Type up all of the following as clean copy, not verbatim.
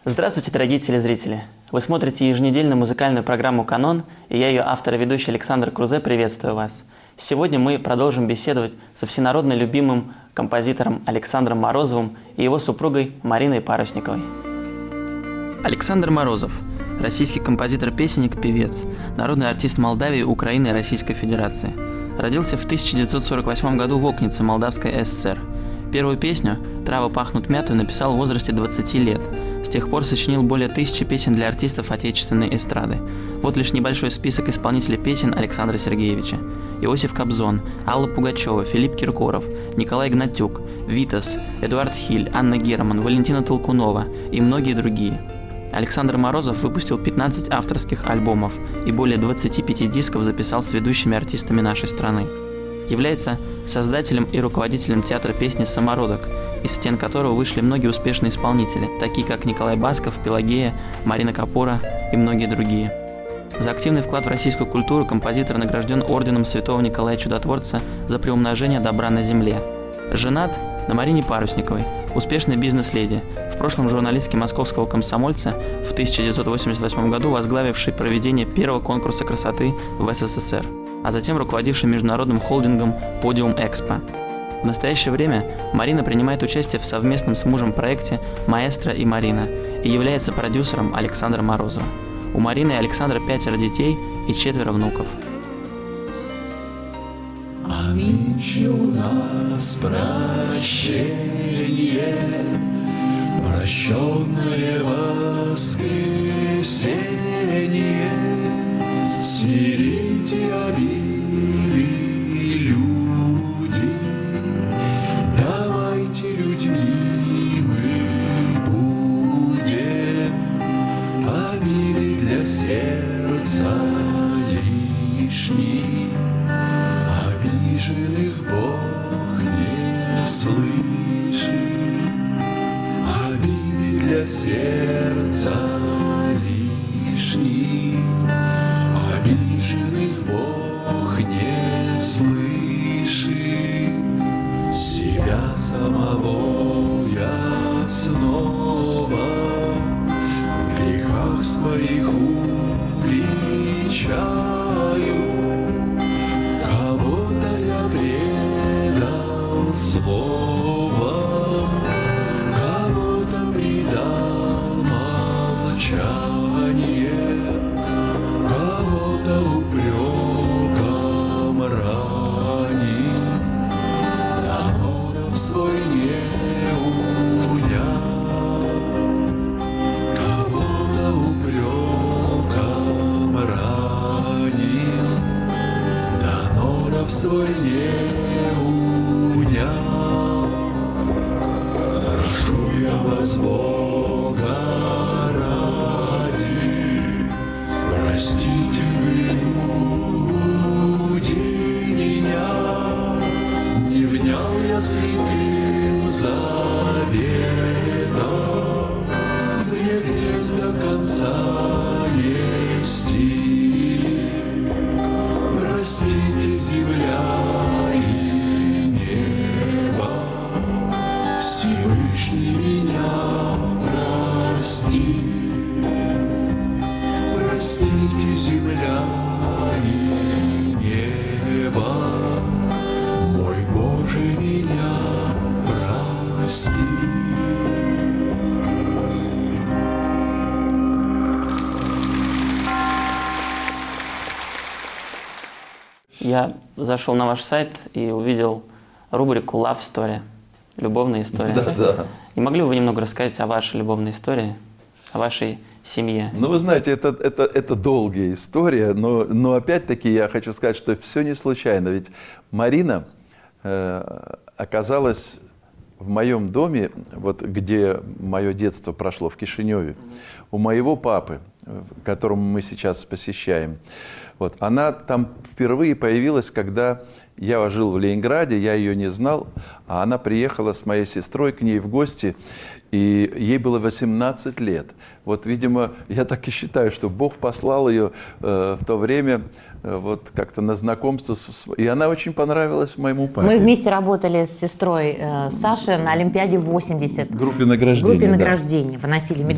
Здравствуйте, дорогие телезрители! Вы смотрите еженедельную музыкальную программу «Канон», и я, ее автор и ведущий Александр Крузе, приветствую вас. Сегодня мы продолжим беседовать со всенародно любимым композитором Александром Морозовым и его супругой Мариной Парусниковой. Александр Морозов – российский композитор-песенник, певец, народный артист Молдавии, Украины и Российской Федерации. Родился в 1948 году в Окнице, Молдавской ССР. Первую песню «Травы пахнут мятой» написал в возрасте 20 лет. С тех пор сочинил более 1000 песен для артистов отечественной эстрады. Вот лишь небольшой список исполнителей песен Александра Сергеевича. Иосиф Кобзон, Алла Пугачева, Филипп Киркоров, Николай Гнатюк, Витас, Эдуард Хиль, Анна Герман, Валентина Толкунова и многие другие. Александр Морозов выпустил 15 авторских альбомов и более 25 дисков записал с ведущими артистами нашей страны. Является создателем и руководителем театра песни «Самородок», из стен которого вышли многие успешные исполнители, такие как Николай Басков, Пелагея, Марина Капора и многие другие. За активный вклад в российскую культуру композитор награжден орденом Святого Николая Чудотворца за приумножение добра на земле. Женат на Марине Парусниковой, успешной бизнес-леди, в прошлом журналистке московского «Комсомольца», в 1988 году возглавившей проведение первого конкурса красоты в СССР, а затем руководившей международным холдингом «Подиум Экспо». В настоящее время Марина принимает участие в совместном с мужем проекте «Маэстро и Марина» и является продюсером Александра Морозова. У Марины и Александра 5 детей и 4 внуков. А нынче у нас прощение, прощенное воскресенье, смирите обиды, люди, давайте людьми мы будем, обиды для сердца лишние, обиженных Бог не слышит, обиды для сердца лишние, обиженных Бог не слышит. Себя самого я снова в грехах своих уличаю. Кого-то я предал словом, кого-то предал молчание, кого-то упреком ранил, Наморов свой не унял, кого-то упреком ранил, Наморов свой не унял. Прошу я вас, Бога ради, простите вы, люди, меня, не внял я святым заветом, мне крест до конца нести. Простите, земля и небо, Всевышний меня прости. Простите, земля и небо, мой Боже, меня прости. Я зашел на ваш сайт и увидел рубрику «Love Story» – «Любовная история». Да. Не могли бы вы немного рассказать о вашей любовной истории, о вашей семье? Ну, вы знаете, это долгая история, но опять-таки я хочу сказать, что все не случайно. Ведь Марина оказалась в моем доме, вот где мое детство прошло, в Кишиневе, у моего папы, которому мы сейчас посещаем. Вот. Она там впервые появилась, когда я жил в Ленинграде, я ее не знал, а она приехала с моей сестрой к ней в гости, и ей было 18 лет. Вот, видимо, я так и считаю, что Бог послал ее в то время вот как-то на знакомство, и она очень понравилась моему папе. Мы вместе работали с сестрой Сашей на Олимпиаде 80. Группе награждения. Группе награждения, выносили медали.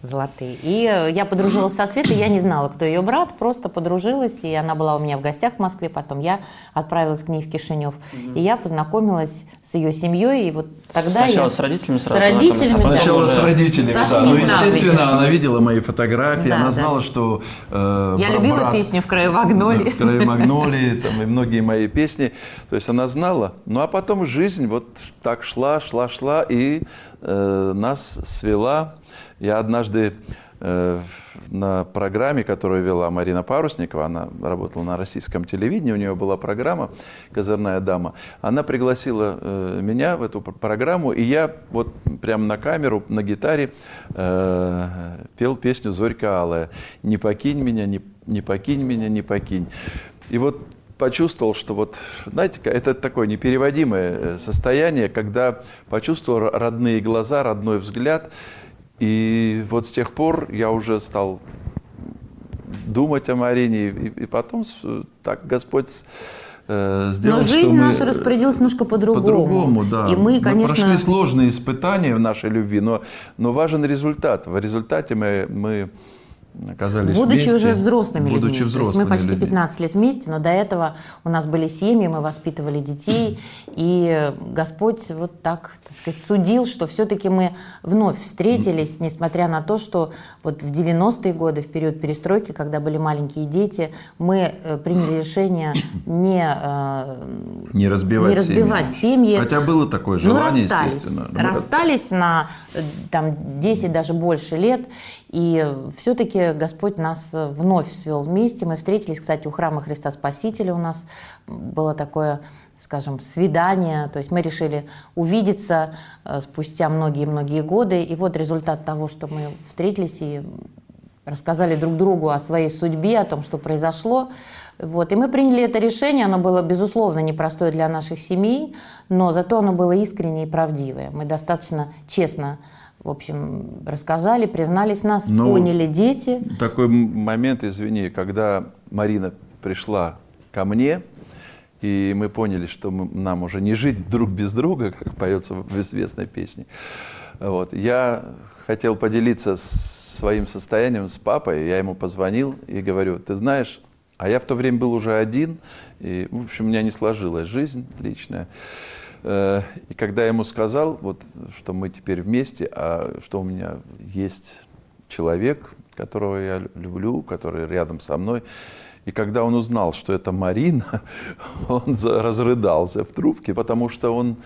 золотые. И я подружилась со Светой, я не знала, кто ее брат, просто подружилась, и она была у меня в гостях в Москве, потом я отправилась к ней в Кишинев, и я познакомилась с ее семьей, и вот тогда Сначала с родителями сразу? С родителями, да. Сначала с родителями, Саша да. не Ну, знала, естественно, она видела мои фотографии, Да, она да. знала, что Я любила песню «В краю магнолии». «В краю магнолии», там, и многие мои песни. То есть она знала. Ну, а потом жизнь вот так шла, и нас свела. Я однажды на программе, которую вела Марина Парусникова, она работала на российском телевидении, у нее была программа «Козырная дама», она пригласила меня в эту программу, и я вот прямо на камеру, на гитаре пел песню «Зорька алая». «Не покинь меня, не покинь меня, не покинь». И вот почувствовал, что вот, знаете, это такое непереводимое состояние, когда почувствовал родные глаза, родной взгляд. И вот с тех пор я уже стал думать о Марине, и потом так Господь сделал, Но жизнь что мы наша распорядилась немножко по-другому. По-другому, да. И мы, конечно... прошли сложные испытания в нашей любви, но важен результат. В результате мы оказались Будучи вместе. уже взрослыми людьми. Будучи То есть взрослыми мы почти людьми. 15 лет вместе, но до этого у нас были семьи, мы воспитывали детей, и Господь вот так сказать, судил, что все-таки мы вновь встретились, несмотря на то, что вот в 90-е годы, в период перестройки, когда были маленькие дети, мы приняли решение не разбивать семьи. Хотя было такое желание, расстались, естественно. Расстались на там, 10, даже больше лет, и все-таки Господь нас вновь свел вместе. Мы встретились, кстати, у храма Христа Спасителя, у нас было такое, скажем, свидание, то есть мы решили увидеться спустя многие-многие годы, и вот результат того, что мы встретились и рассказали друг другу о своей судьбе, о том, что произошло. Вот. И мы приняли это решение, оно было, безусловно, непростое для наших семей, но зато оно было искреннее и правдивое. Мы достаточно честно, в общем, рассказали, признались, нас поняли дети. Такой момент, извини, когда Марина пришла ко мне, и мы поняли, что нам уже не жить друг без друга, как поется в известной песне. Вот. Я хотел поделиться своим состоянием с папой, я ему позвонил и говорю: ты знаешь, а я в то время был уже один, и, в общем, у меня не сложилась жизнь личная. И когда я ему сказал, вот, что мы теперь вместе, а что у меня есть человек, которого я люблю, который рядом со мной, и когда он узнал, что это Марина, он разрыдался в трубке, потому что он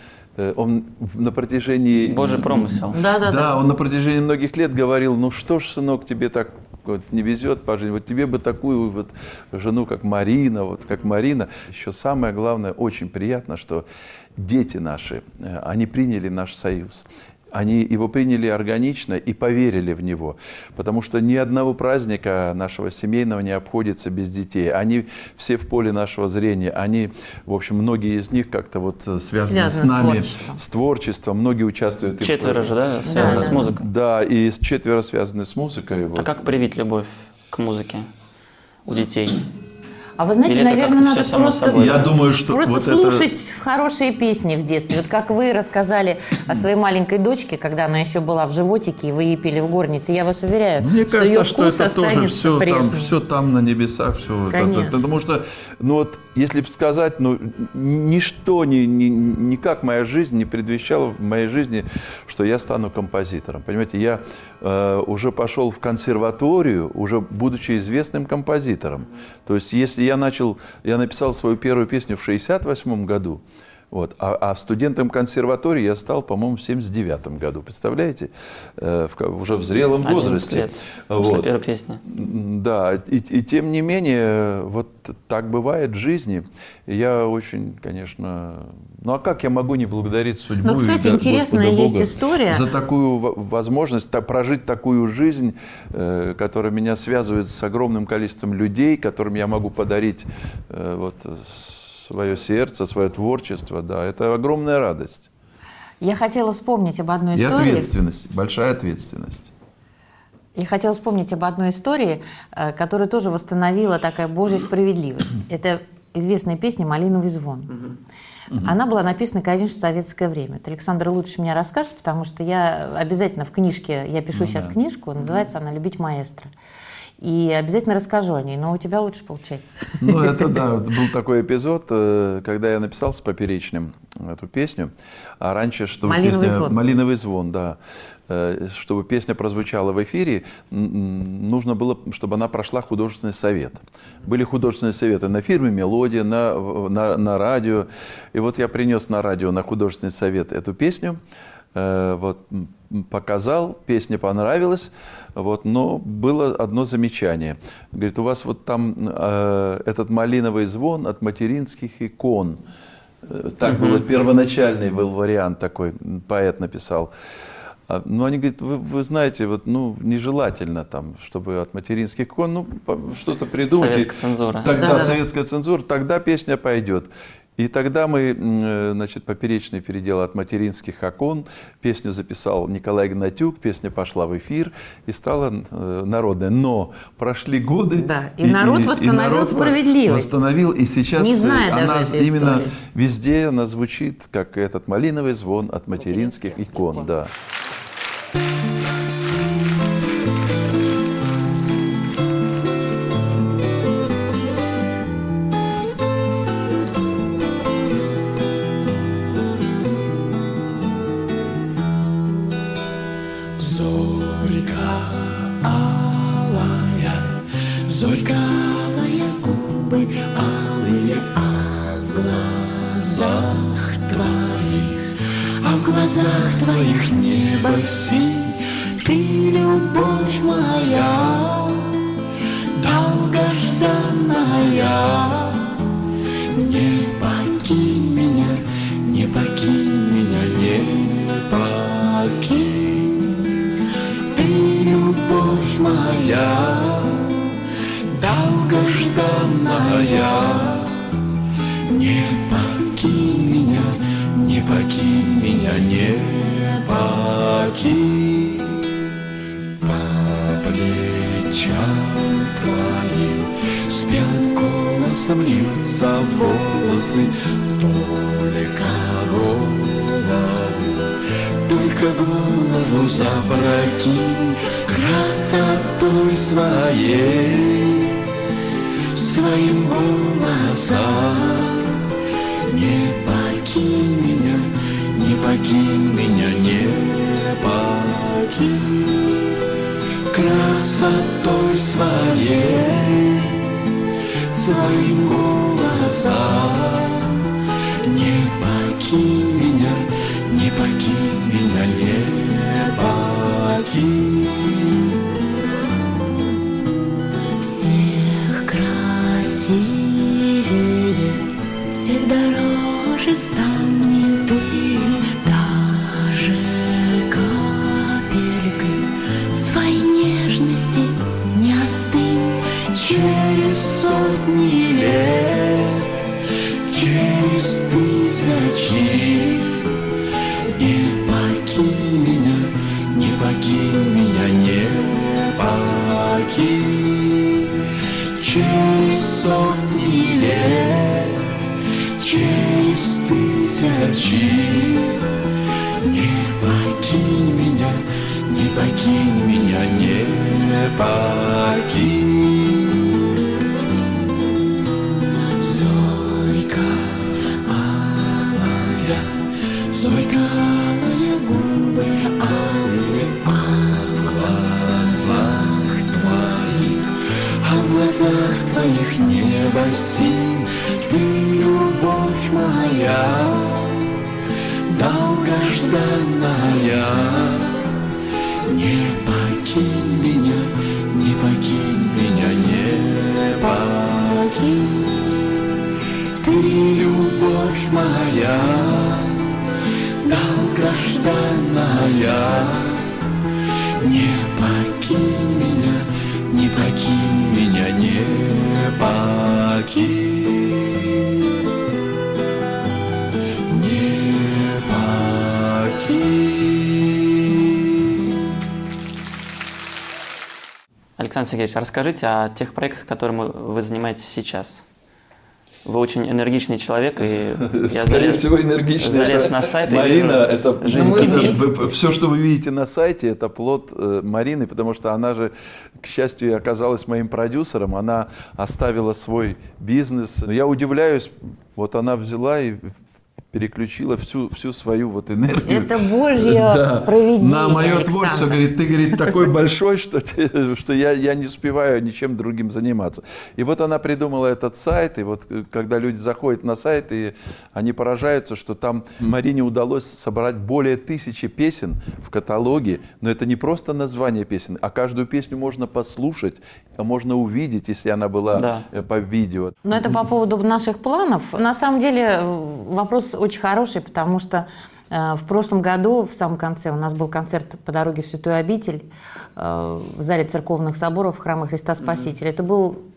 на протяжении... Божий промысел. Да. Он на протяжении многих лет говорил: ну что ж, сынок, тебе так вот не везет по жизни, вот тебе бы такую вот жену, как Марина, вот как Марина. Еще самое главное, очень приятно, что дети наши, они приняли наш союз. Они его приняли органично и поверили в него, потому что ни одного праздника нашего семейного не обходится без детей. Они все в поле нашего зрения, они, в общем, многие из них как-то вот связаны с нами, с творчеством, многие участвуют. Четверо же, да, связаны с музыкой? Да, и четверо связаны с музыкой. А как привить любовь к музыке у детей? А вы знаете, Или это наверное, как-то надо всё само просто, собой? Я думаю, что просто вот слушать хорошие песни в детстве. Вот как вы рассказали о своей маленькой дочке, когда она еще была в животике, и вы ей пели в горнице. Я вас уверяю, Мне что ее кажется, что вкус это тоже останется прежним. все там на небесах, все. Конечно. Потому что, ну вот, если бы сказать, ну, ничто, никак моя жизнь не предвещала в моей жизни, что я стану композитором. Понимаете, я уже пошел в консерваторию, уже будучи известным композитором. То есть, если я написал свою первую песню в 1968 году, вот, а студентом консерватории я стал, по-моему, в 1979 году. Представляете? Уже в зрелом 11 возрасте. лет после первой песни. Да, и тем не менее, вот так бывает в жизни. И я очень, конечно... Ну, а как я могу не благодарить судьбу? Ну, кстати, интересная есть история. За такую возможность прожить такую жизнь, которая меня связывает с огромным количеством людей, которым я могу подарить вот, свое сердце, свое творчество. Да, это огромная радость. Я хотела вспомнить об одной И истории. ответственность, большая ответственность. Я хотела вспомнить об одной истории, которая тоже восстановила такая Божья справедливость. Это известная песня «Малиновый звон». Она была написана, конечно, в советское время. Это Александр лучше меня расскажет, потому что я обязательно в книжке, я пишу сейчас книжку, называется она «Любить маэстро». И обязательно расскажу о ней, но у тебя лучше получается. Ну, это да, был такой эпизод, когда я написал с Поперечным эту песню, а раньше, чтобы «Малиновый звон». «Малиновый звон», да. Чтобы песня прозвучала в эфире, нужно было, чтобы она прошла художественный совет. Были художественные советы на фирме «Мелодия», на радио. И вот я принес на радио, на художественный совет эту песню, вот, показал, песня понравилась, вот, но было одно замечание. Говорит, у вас вот там этот малиновый звон от материнских икон. Так было, первоначальный был вариант такой, поэт написал. Ну, они говорят, вы знаете, вот, ну, нежелательно там, чтобы от материнских икон, ну, что-то придумать. Советская цензура. Тогда советская цензура, тогда песня пойдет. И тогда мы, значит, Поперечный переделал от материнских окон, песню записал Николай Гнатюк, песня пошла в эфир и стала народная. Но прошли годы, Да, и народ восстановил справедливость. Восстановил, и сейчас Не зная она даже этой именно истории. везде она звучит, как этот малиновый звон от материнских икон. Да. Зорька алая, зорька алая, губы алые, а в глазах твоих небо синь. Ты, любовь моя, долгожданная, не покинь меня, не покинь меня, не покинь. Ты, любовь моя, долгожданная, не покинь меня, не покинь меня, не покинь. По плечам твоим с белым голосом льются волосы, только голову запрокинь красотой своим голосом. Не покинь меня, не покинь меня, не покинь. Красотой своим голосом. Не покинь меня, не покинь меня, не покинь. Всех красивее, всех дороже станет ты, даже капелькой своей нежности не остынь. Через сотни лет, через тысячи, не покинь меня, не покинь меня, не покинь. Через сотни лет, через тысячи, не покинь меня, не покинь меня, не покинь. Зорька алая, зорька алая, губы алые, а в глазах твоих небо синь. Ты, любовь моя, долгожданная, не покинь меня, не покинь меня, не покинь. Ты, любовь моя, долгожданная, не покинь меня, не покинь меня, не покинь. Не покинь. Александр Сергеевич, расскажите о тех проектах, которыми вы занимаетесь сейчас. Вы очень энергичный человек, и я Скорее всего, энергичный. залез на сайт Марина, и вижу, жизнь кипит. все, что вы видите на сайте, это плод Марины, потому что она же, к счастью, оказалась моим продюсером, она оставила свой бизнес. Но я удивляюсь, вот она взяла и переключила всю свою вот энергию. Это Божье провидение, на мое Александр. творчество. Говорит, ты, говорит, такой большой, что я не успеваю ничем другим заниматься. И вот она придумала этот сайт, и вот когда люди заходят на сайт, и они поражаются, что там Марине удалось собрать более 1000 песен в каталоге, но это не просто название песен, а каждую песню можно послушать, можно увидеть, если она была по видео. Но это по поводу наших планов. На самом деле вопрос очень хороший, потому что в прошлом году, в самом конце, у нас был концерт по дороге в Святую Обитель в зале церковных соборов Храма Христа Спасителя. Это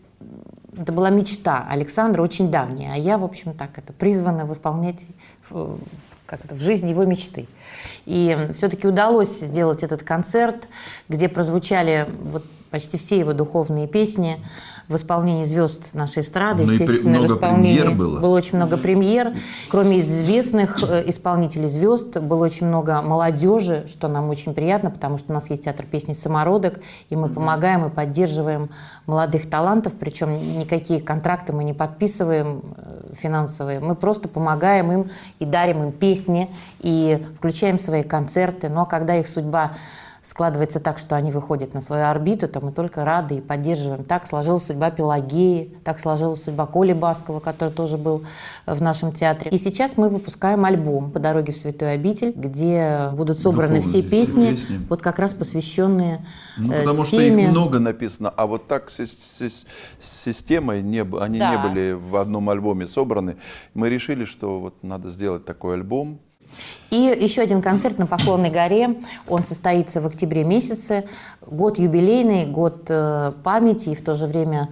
была мечта Александра, очень давняя, а я, в общем, призвана выполнять в жизни его мечты. И все-таки удалось сделать этот концерт, где прозвучали почти все его духовные песни в исполнении звезд нашей эстрады, естественно, в исполнении было очень много премьер. Кроме известных исполнителей звезд, было очень много молодежи, что нам очень приятно, потому что у нас есть театр песни «Самородок», и мы помогаем и поддерживаем молодых талантов, причем никакие контракты мы не подписываем финансовые, мы просто помогаем им и дарим им песни, и включаем в свои концерты. Но когда их судьба складывается так, что они выходят на свою орбиту, то мы только рады и поддерживаем. Так сложилась судьба Пелагеи, так сложилась судьба Коли Баскова, который тоже был в нашем театре. И сейчас мы выпускаем альбом «По дороге в Святую Обитель», где будут собраны все песни, вот как раз посвященные потому что их много написано, а вот так с системой они не были в одном альбоме собраны. Мы решили, что вот надо сделать такой альбом. И еще один концерт на Поклонной горе, он состоится в октябре месяце, год юбилейный, год памяти и в то же время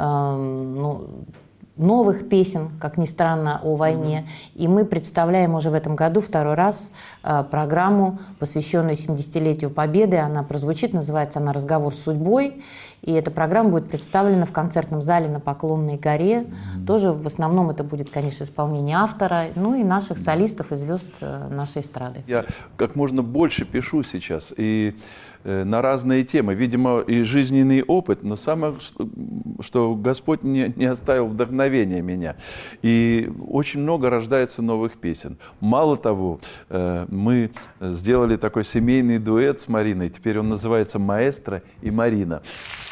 новых песен, как ни странно, о войне. И мы представляем уже в этом году второй раз программу, посвященную 70-летию Победы. Она прозвучит, называется она «Разговор с судьбой». И эта программа будет представлена в концертном зале на Поклонной горе. Тоже в основном это будет, конечно, исполнение автора, ну и наших солистов и звезд нашей эстрады. Я как можно больше пишу сейчас и на разные темы. Видимо, и жизненный опыт, но самое, что Господь не оставил вдохновения меня. И очень много рождается новых песен. Мало того, мы сделали такой семейный дуэт с Мариной. Теперь он называется «Маэстро и Марина».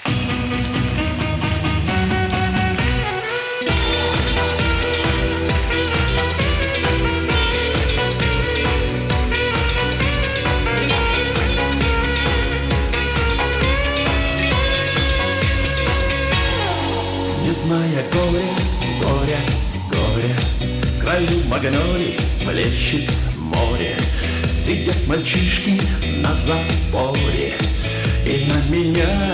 Не зная горя, в краю магнолий плещет море. Сидят мальчишки на заборе и на меня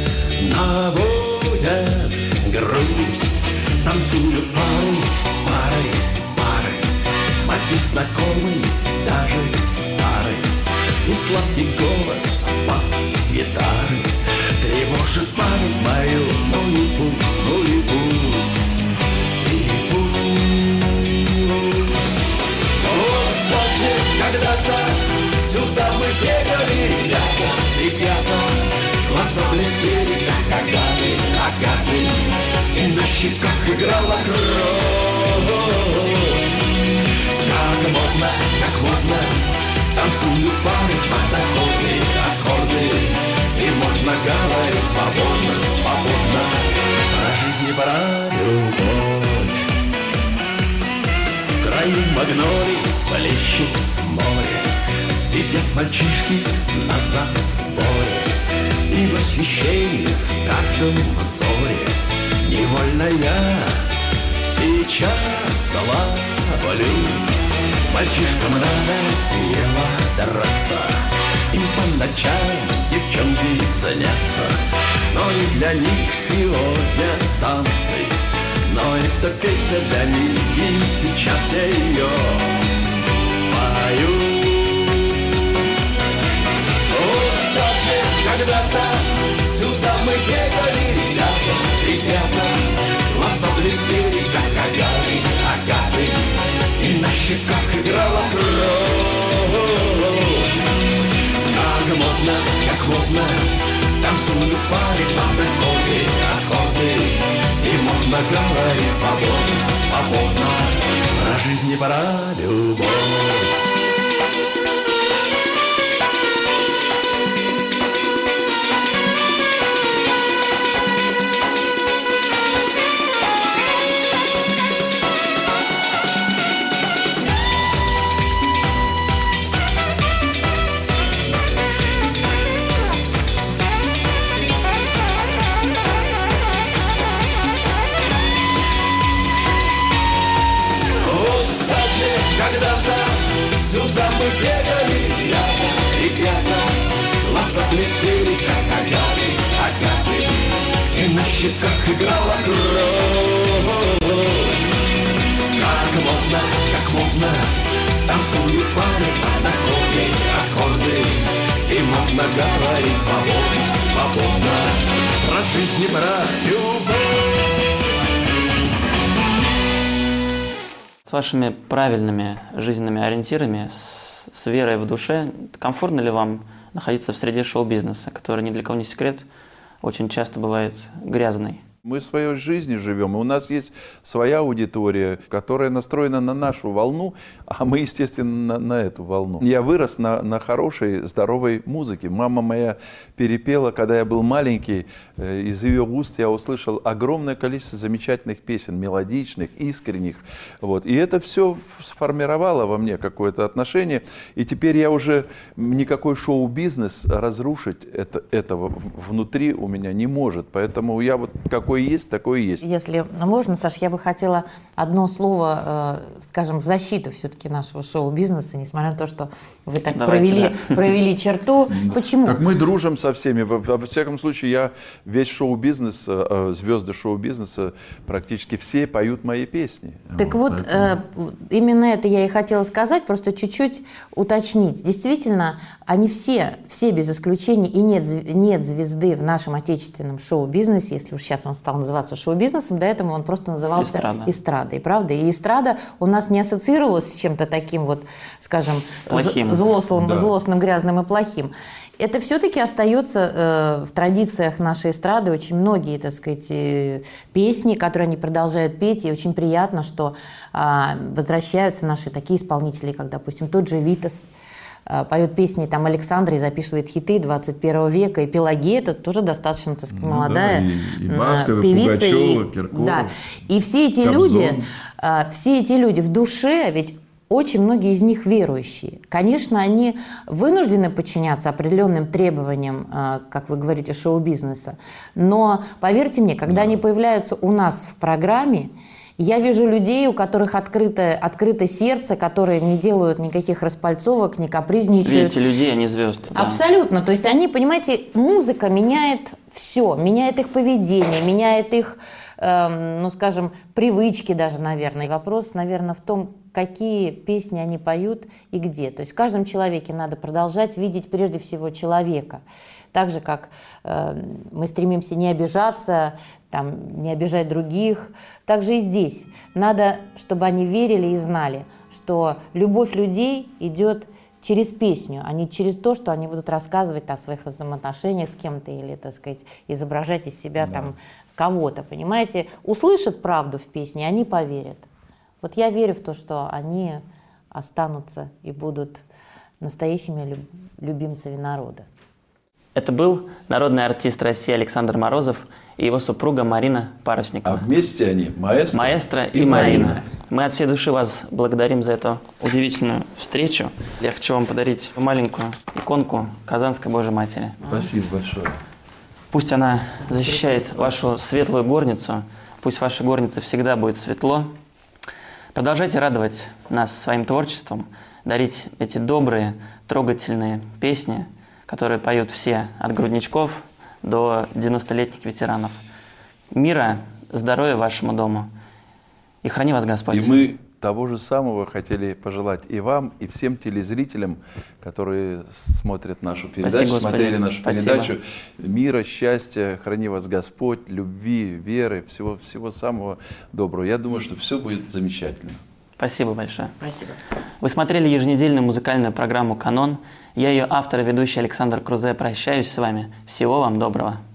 наводят грусть. Танцуют пары, мотив знакомый, даже старый. И сладкий голос бас-гитары тревожит память мою, ну и пусть, и пусть. Вот помню, когда-то сюда мы бегали, ребята, глаза блестели, как агаты, и на щеках играла кровь. Как модно, танцуют пары под аккорды, и можно говорить свободно про жизнь и про любовь. В краю магнолий плещет море, сидят мальчишки на заборе, и восхищение в каждом взоре. Невольно я сейчас ловлю. Мальчишкам надоело драться, и по ночам девчонки снятся. Но и для них сегодня танцы, но эта песня для них, и сейчас я ее пою. Вот даже когда-то сюда мы бегали, ребята, глаза блестели, как огонь. щеках играла кровь. Как модно, танцуют пары под аккорды. И можно говорить свободно, свободно про жизнь и про любовь. Когда-то сюда мы бегали, ребята, глаза блестели, как агаты, и на щеках играла кровь. Как модно, танцуют пары под аккорды, и можно говорить свободно, свободно про жизнь и про любовь. С вашими правильными жизненными ориентирами, с верой в душе, комфортно ли вам находиться в среде шоу-бизнеса, который, ни для кого не секрет, очень часто бывает грязный? Мы своей жизнью живем, и у нас есть своя аудитория, которая настроена на нашу волну, а мы, естественно, на эту волну. Я вырос на хорошей, здоровой музыке. Мама моя перепела, когда я был маленький, из ее уст я услышал огромное количество замечательных песен, мелодичных, искренних. Вот. И это все сформировало во мне какое-то отношение, и теперь я уже никакой шоу-бизнес разрушить этого внутри у меня не может. Поэтому я вот какой есть, такой и есть. Если можно, Саш, я бы хотела одно слово, скажем, в защиту все-таки нашего шоу-бизнеса, несмотря на то, что вы так провели черту. Почему? Так мы дружим со всеми. Во всяком случае, я весь шоу-бизнес, звезды шоу-бизнеса, практически все поют мои песни. Так вот, именно это я и хотела сказать, просто чуть-чуть уточнить. Действительно, они все без исключения, и нет звезды в нашем отечественном шоу-бизнесе, если уж сейчас он стал называться шоу-бизнесом, до этого он просто назывался эстрадой, правда? И эстрада у нас не ассоциировалась с чем-то таким вот, скажем, злостным, грязным и плохим. Это все-таки остается в традициях нашей эстрады. Очень многие, так сказать, песни, которые они продолжают петь, и очень приятно, что возвращаются наши такие исполнители, как, допустим, тот же Витас, поет песни там Александра и записывает хиты 21 века, и Пелагея, это тоже достаточно, так сказать, молодая певица. Пугачева, Киркоров, да. И все эти люди в душе, ведь очень многие из них верующие. Конечно, они вынуждены подчиняться определенным требованиям, как вы говорите, шоу-бизнеса, но поверьте мне, когда они появляются у нас в программе, я вижу людей, у которых открыто сердце, которые не делают никаких распальцовок, не капризничают. Видите людей, а не звезд. Да. Абсолютно. То есть они, понимаете, музыка меняет все, меняет их поведение, меняет их, скажем, привычки даже, наверное. И вопрос, наверное, в том, какие песни они поют и где. То есть в каждом человеке надо продолжать видеть прежде всего человека. Так же, как мы стремимся не обижаться, не обижать других, так же и здесь. Надо, чтобы они верили и знали, что любовь людей идет через песню, а не через то, что они будут рассказывать о своих взаимоотношениях с кем-то или, так сказать, изображать из себя кого-то, понимаете? Услышат правду в песне, они поверят. Вот я верю в то, что они останутся и будут настоящими любимцами народа. Это был народный артист России Александр Морозов и его супруга Марина Парусникова. А вместе они маэстро и Марина. Мы от всей души вас благодарим за эту удивительную встречу. Я хочу вам подарить маленькую иконку Казанской Божьей Матери. Спасибо большое. Пусть она защищает вашу светлую горницу, пусть в вашей горнице всегда будет светло. Продолжайте радовать нас своим творчеством, дарить эти добрые, трогательные песни, которые поют все, от грудничков до 90-летних ветеранов. Мира, здоровья вашему дому. И храни вас Господь. И мы того же самого хотели пожелать и вам, и всем телезрителям, которые смотрят нашу передачу, смотрели нашу передачу. Мира, счастья, храни вас Господь, любви, веры, всего самого доброго. Я думаю, что все будет замечательно. Спасибо большое. Спасибо. Вы смотрели еженедельную музыкальную программу «Канон». Я ее автор и ведущий Александр Крузе. Прощаюсь с вами. Всего вам доброго.